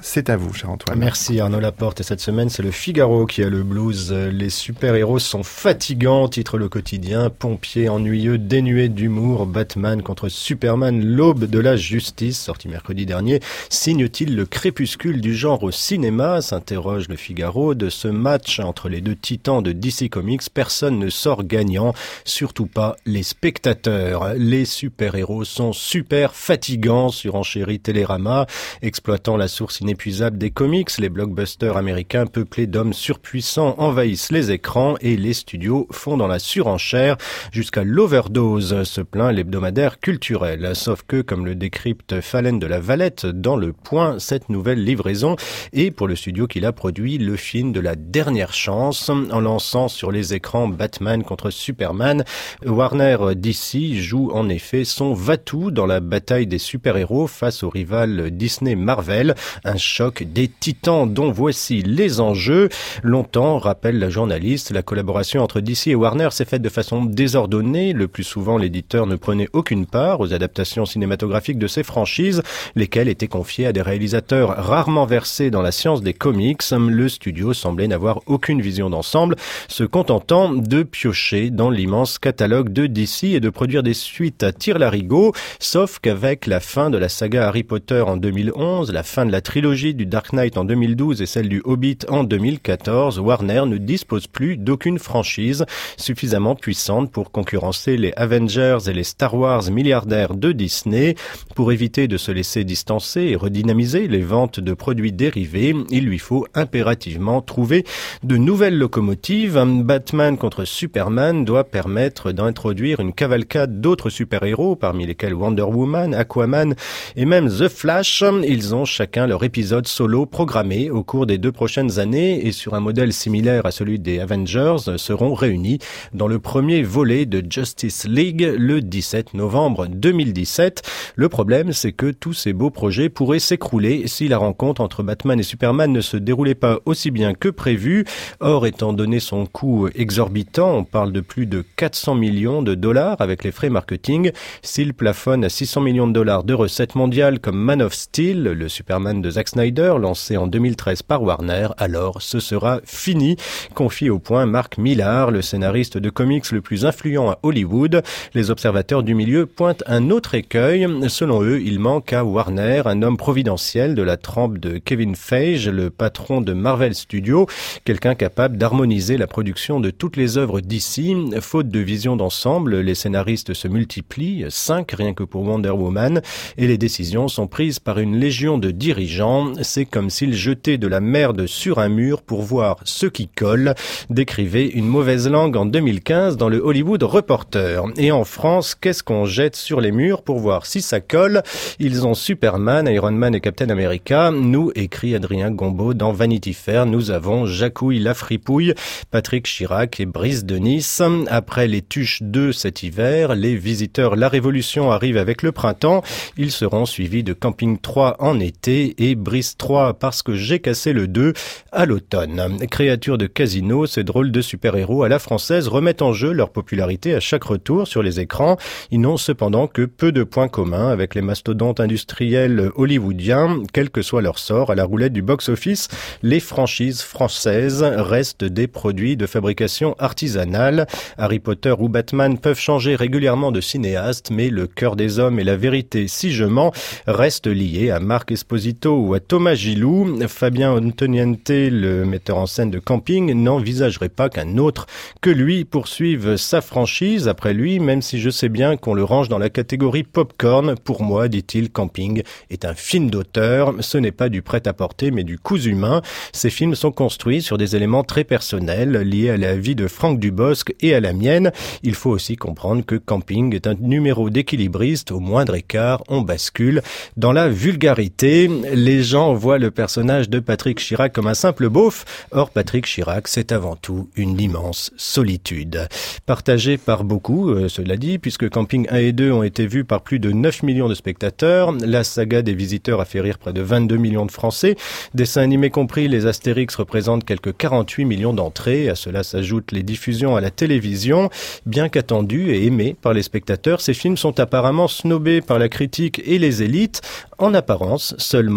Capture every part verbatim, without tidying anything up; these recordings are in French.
C'est à vous, cher Antoine. Merci Arnaud Laporte. Et cette semaine, c'est le Figaro qui a le blues. Les super-héros sont fatigants, titre le quotidien. Pompiers ennuyeux, dénués d'humour. Batman contre Superman, l'aube de la justice, sorti mercredi dernier. Signe-t-il le crépuscule du genre au cinéma, s'interroge le Figaro. De ce match entre les deux titans de D C Comics, personne ne sort gagnant, surtout pas les spectateurs. Les super-héros sont super fatigants, surenchérit Télérama, exploitant la source inépuisable des comics. Les blockbusters américains peuplés d'hommes surpuissants envahissent les écrans et les studios font dans la surenchère jusqu'à l'overdose, se plaint l'hebdomadaire culturel. Sauf que, comme le décrypte Phalène de la Valette dans Le Point, cette nouvelle livraison est pour le studio qui l'a produit le film de la dernière chance. En lançant sur les écrans Batman contre Superman, Warner D C joue en effet son va-tout dans la bataille des super-héros face au rival Disney Marvel. Un choc des titans dont voici les enjeux. Longtemps, rappelle la journaliste, la collaboration entre D C et Warner s'est faite de façon désordonnée. Le plus souvent, l'éditeur ne prenait aucune part aux adaptations cinématographiques de ses franchises, lesquelles étaient confiées à des réalisateurs rarement versés dans la science des comics. Le studio semblait n'avoir aucune vision d'ensemble, se contentant de piocher dans l'immense catalogue de D C et de produire des suites à tire-larigot, sauf qu'avec la fin de la saga Harry Potter en deux mille onze, la fin de la trilogie du Dark Knight en deux mille douze et celle du Hobbit en deux mille quatorze, Warner ne dispose plus d'aucune franchise suffisamment puissante pour concurrencer les Avengers et les Star Wars milliardaires de Disney. Pour éviter de se laisser distancer et redynamiser les ventes de produits dérivés, il lui faut impérativement trouver de nouvelles locomotives. Batman contre Superman doit permettre d'introduire une cavalcade d'autres super-héros, parmi lesquels Wonder Woman, Aquaman et même The Flash. Ils ont chacun leur épisode solo programmé au cours des deux prochaines années et sur un modèle similaire à celui des Avengers seront réunis dans le premier volet de Justice League le dix-sept novembre deux mille dix-sept. Le problème, c'est que tous ces beaux projets pourraient s'écrouler si la rencontre entre Batman et Superman ne se déroulait pas aussi bien que prévu. Or, étant donné son coût exorbitant, on parle de plus de quatre cents millions de dollars avec les frais marketing. S'il plafonne à six cents millions de dollars de recettes mondiales comme Man of Steel, le Superman de Zack Snyder, lancé en deux mille treize par Warner, alors ce sera fini, confie au Point Mark Millar, le scénariste de comics le plus influent à Hollywood. Les observateurs du milieu pointent un autre écueil. Selon eux, il manque à Warner un homme providentiel de la trempe de Kevin Feige, le patron de Marvel Studios, quelqu'un capable d'harmoniser la production de toutes les œuvres D C. Faute de vision d'ensemble, les scénaristes se multiplient, cinq rien que pour Wonder Woman, et les décisions sont prises par une légion de dirigeants. C'est comme s'ils jetaient de la merde sur un mur pour voir ce qui colle, décrivait une mauvaise langue en deux mille quinze dans le Hollywood Reporter. Et en France, qu'est-ce qu'on jette sur les murs pour voir si ça colle? Ils ont Superman, Iron Man et Captain America. Nous, écrit Adrien Gombaud dans Vanity Fair, nous avons Jacouille la fripouille, Patrick Chirac et Brice de Nice. Après les Tuches deux cet hiver, les visiteurs La Révolution arrivent avec le printemps. Ils seront suivis de Camping trois en été et Brice trois parce que j'ai cassé le deux à l'automne. Créatures de casino, ces drôles de super-héros à la française remettent en jeu leur popularité à chaque retour sur les écrans. Ils n'ont cependant que peu de points communs avec les mastodontes industriels hollywoodiens. Quel que soit leur sort à la roulette du box-office, les franchises françaises restent des produits de fabrication artisanale. Harry Potter ou Batman peuvent changer régulièrement de cinéaste, mais le cœur des hommes et la vérité, si je mens, restent liés à Marc Esposito ou à Thomas Gilou. Fabien Antoniente, le metteur en scène de Camping, n'envisagerait pas qu'un autre que lui poursuive sa franchise après lui, même si je sais bien qu'on le range dans la catégorie popcorn. Pour moi, dit-il, Camping est un film d'auteur. Ce n'est pas du prêt-à-porter, mais du cousu humain. Ces films sont construits sur des éléments très personnels, liés à la vie de Franck Dubosc et à la mienne. Il faut aussi comprendre que Camping est un numéro d'équilibriste. Au moindre écart, on bascule dans la vulgarité. Les gens voient le personnage de Patrick Chirac comme un simple beauf. Or, Patrick Chirac, c'est avant tout une immense solitude. Partagée par beaucoup, euh, cela dit, puisque Camping un et deux ont été vus par plus de neuf millions de spectateurs. La saga des visiteurs a fait rire près de vingt-deux millions de Français. Dessins animés compris, les Astérix représentent quelques quarante-huit millions d'entrées. À cela s'ajoutent les diffusions à la télévision. Bien qu'attendus et aimés par les spectateurs, ces films sont apparemment snobés par la critique et les élites. En apparence seulement,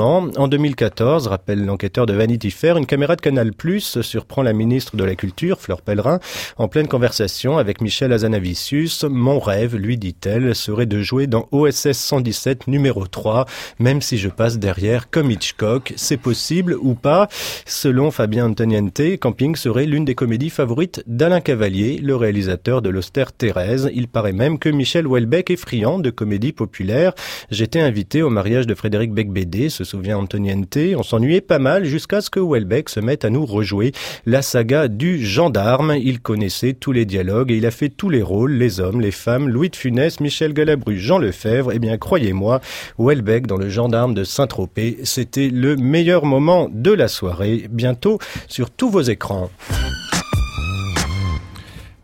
En deux mille quatorze, rappelle l'enquêteur de Vanity Fair, une caméra de Canal+ surprend la ministre de la Culture, Fleur Pellerin, en pleine conversation avec Michel Hazanavicius. « Mon rêve, lui dit-elle, serait de jouer dans O S S cent dix-sept numéro trois, même si je passe derrière comme Hitchcock. C'est possible ou pas ?» Selon Fabien Antoniente, Camping serait l'une des comédies favorites d'Alain Cavalier, le réalisateur de l'Austère Thérèse. Il paraît même que Michel Houellebecq est friand de comédie populaire. J'étais invité au mariage de Frédéric Becbédé, se souvient Antoniente. On s'ennuyait pas mal jusqu'à ce que Houellebecq se mette à nous rejouer la saga du gendarme. Il connaissait tous les dialogues et il a fait tous les rôles, les hommes, les femmes, Louis de Funès, Michel Galabru, Jean Lefebvre. Eh bien, croyez-moi, Houellebecq dans le gendarme de Saint-Tropez, c'était le meilleur moment de la soirée. Bientôt sur tous vos écrans.